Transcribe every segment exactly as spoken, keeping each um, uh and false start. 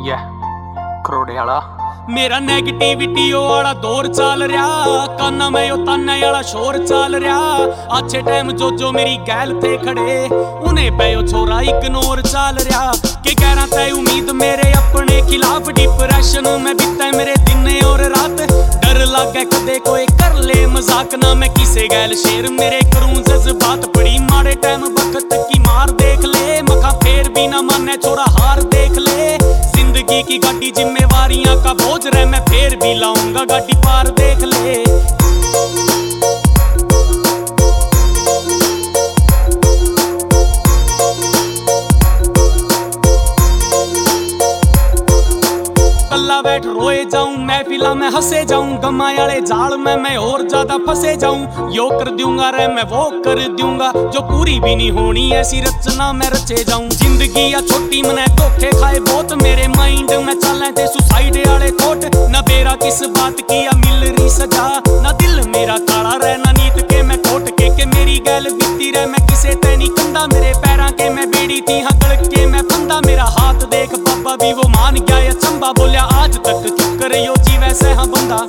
या करोड़े वाला मेरा नेगेटिविटी वाला दौर चल रहा, काना में यो ताने वाला शोर चल रहा। अच्छे टाइम जो जो मेरी गैल थे खड़े, उन्हें पे यो छोरा इग्नोर चल रहा। के कह रहा था उम्मीद मेरे अपने खिलाफ, डिप्रेशन में बीते मेरे दिन और रात। डर लगे कदे कोई कर ले मजाक, ना मैं किसे गैल शेर मेरे करूं जज्बात। बड़ी माड़े टाइम वक्त की मार देख ले, मखा फेर भी ना माने छोरा हार देख ले। जिंदगी की गाड़ी जिम्मेवारियां का बोझ रहे, मैं फेर भी लाऊंगा गाड़ी पार देख ले। कल्ला बैठ रोए जाऊं महफिला में हंसे जाऊं, गमा वाले जाल में मैं और ज्यादा फंसे जाऊं। यो कर दूंगा रे मैं वो कर दूंगा, जो पूरी भी नहीं होनी ऐसी रचना मैं रचे जाऊं। जिंदगी या छोटी मने धोखे खाए बहुत, मेरे माइंड में चले थे सुसाइड वाले कोट। न बेरा किस बात की या मिल रही सजा, ना दिल मेरा काला रहे ना नीत के मैं कोट के, के मेरी गैल बीती रहे मैं किसे ते नहीं कंधा। मेरे पैरा के मैं बेड़ी थी हाँ गड़ के मैं फंदा। मेरा हाथ देख पापा भी वो मान गया या चंबा, बोलिया आज तक चुप करे यो जी वैसे हाँ बंदा।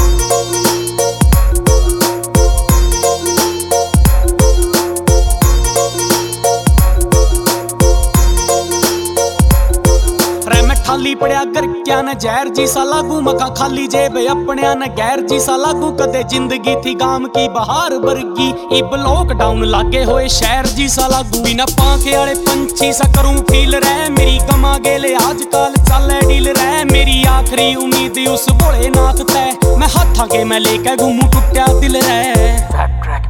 खाली पड़िया घर क्या न जहर जी सा लागू, मखा खाली जेब अपने न गैर जी सा लागू। कदे जिंदगी थी गाम की बहार वर्गी, इब लॉकडाउन लागे होए शहर जी सा लागू। बिना पांखे वाले पंछी सा करूं फील रहे, मेरी गमा गेले आजकल चले डील रहे। मेरी आखिरी उम्मीद उस भोले नाथ तै, मैं हाथा के मैं लेके घूमू टुटिया दिल रहे।